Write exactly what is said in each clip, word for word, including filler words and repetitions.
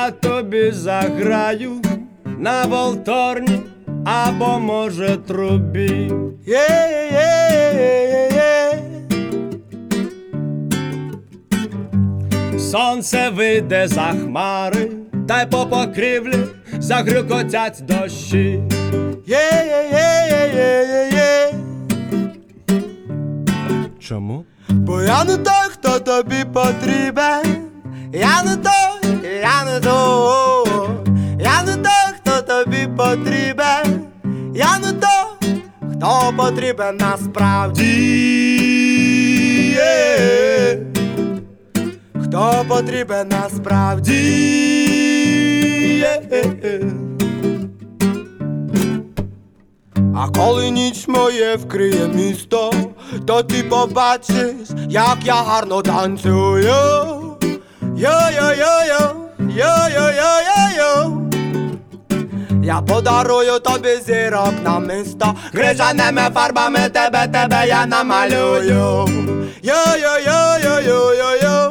я тобі заграю на волторні або, може, трубі. Є-є-є-є-є. Сонце вийде за хмари, та й по покрівлі загрюкотять дощі. Є-є-є-є-є-є. Чому? Бо я не той, хто тобі потрібен. Я не той, я не той. Я не той, хто тобі потрібен. Я не той, хто потрібен насправді. Хто потрібен насправді. А коли ніч моє вкриє місто, то ти побачиш, як я гарно танцюю. Йо-йо-йо-йо, йо-йо-йо-йо-йо. Я подарую тобі зірок на місто, крижаними фарбами тебе, тебе я намалюю. Йо-йо-йо-йо-йо-йо-йо.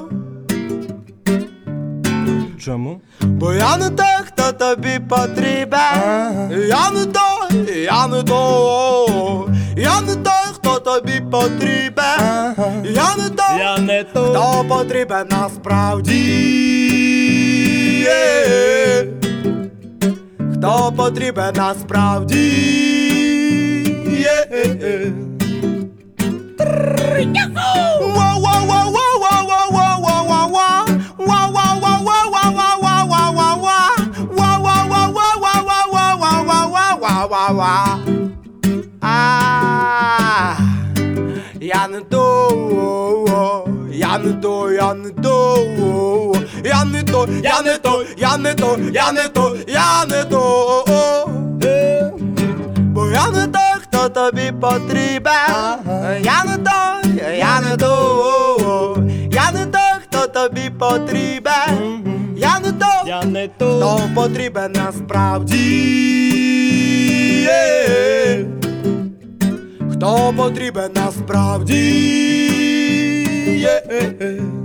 Чому? Бо я не той, хто тобі потрібен. Ага. Я не той, я не той. Я не той, хто тобі потрібен. Ага. Я не той, я не той, хто потрібен насправді. Хто потрібен насправді. Я не то, я не то, я не то, я не то, я не то, я не то, я не то, я не то. Бо я не той, хто тобі потрібен. Я не той, я не то, я не той, хто тобі потрібен. Я не той, я не той, хто потрібен насправді. Хто потрібен насправді.